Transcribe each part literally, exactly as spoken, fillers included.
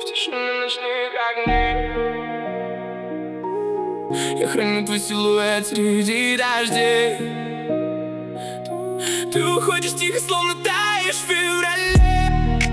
в тишине ночных огней. Я храню твой силуэт среди дождей. Ты уходишь тихо, словно таешь в феврале.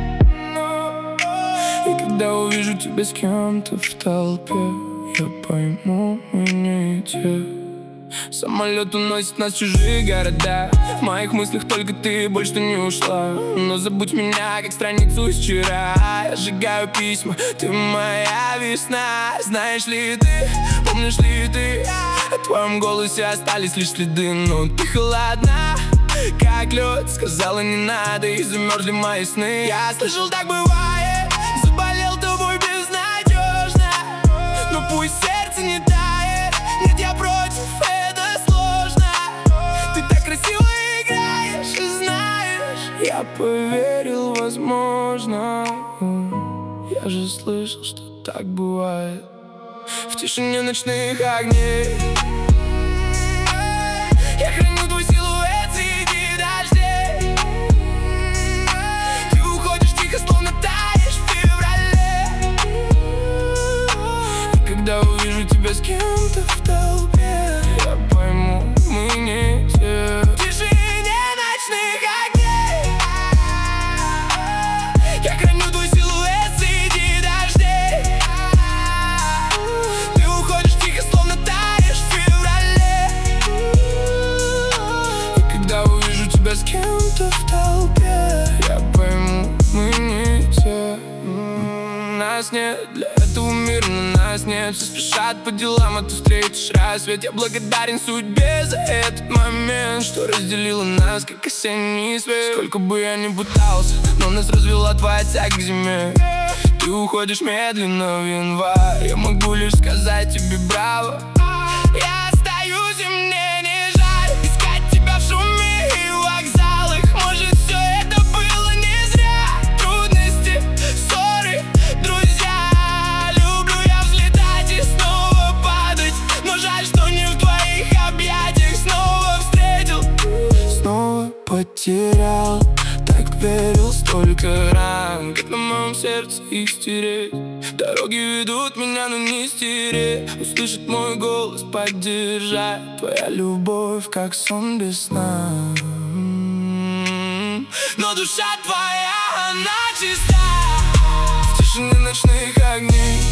И когда увижу тебя с кем-то в толпе, я пойму, мы не те. Самолет уносит нас в чужие города. В моих мыслях только ты, больше ты не ушла. Но забудь меня, как страницу из вчера. Я сжигаю письма, ты моя весна. Знаешь ли ты, помнишь ли ты, о твоем голосе остались лишь следы. Но ты холодна, как лед. Сказала не надо, и замерзли мои сны. Я слышал, так бывает, заболел тобой безнадежно. Но пусть сердце не тает, нет, я против, это сложно. Ты так красиво играешь и знаешь, я поверил, возможно. Я же слышал, что так бывает в тишине ночных огней. Я храню твой силуэт среди дождей. Ты уходишь тихо, словно таешь в феврале. И когда увижу тебя с кем-то в толпе, я пойму, мы не те. В тишине ночных огней. Я храню твой силуэт среди дождей. Ты уходишь тихо, словно таешь в феврале. И когда увижу тебя с кем-то в толпе, я пойму, мы не те. М-м, Нас нет для этого мира, но нас нет. Все спешат по делам, а ты встретишь рассвет. Я благодарен судьбе за этот момент, что разделила нас, как осенний свет. Сколько бы я ни пытался, но нас развела твоя тяга к зиме. Ты уходишь медленно в январь. Я могу лишь сказать тебе браво. Я остаюсь, и мне не жаль искать тебя в шуме и вокзалах. Может, все это было не зря. Трудности, ссоры, друзья. Люблю я взлетать и снова падать, но жаль, что не в твоих объятиях снова встретил. Снова потерял, так верил, столько ран, как на моем сердце их стереть. Дороги ведут меня, но не стереть. Услышать мой голос, поддержать. Твоя любовь, как сон без сна. Но душа твоя, она чиста в тишине ночных огней.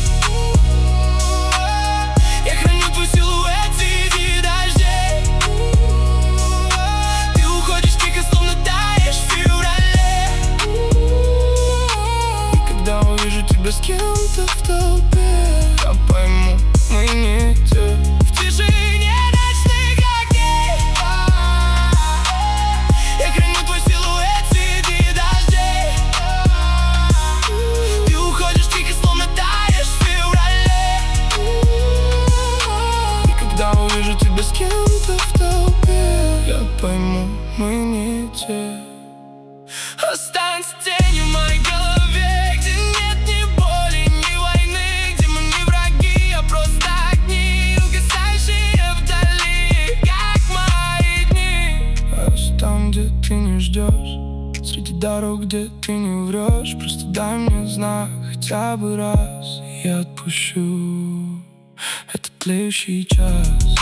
Я храню твой силуэт среди дождей. Ты уходишь тихо, словно таешь в феврале. И когда увижу тебя с кем-то в толпе, я пойму, мы не те. В тишине ночных огней. Я храню твой силуэт среди дождей. Ты уходишь тихо, словно таешь в феврале. И когда увижу тебя с кем-то в толпе, я пойму, мы не те. Останься тенью в моей голове, где нет ни боли, ни войны, где мы не враги, а просто огни, угасающие вдали, как мои дни. Оставь там, где ты не ждешь, среди дорог, где ты не врешь. Просто дай мне знак хотя бы раз, и я отпущу этот тлеющий час.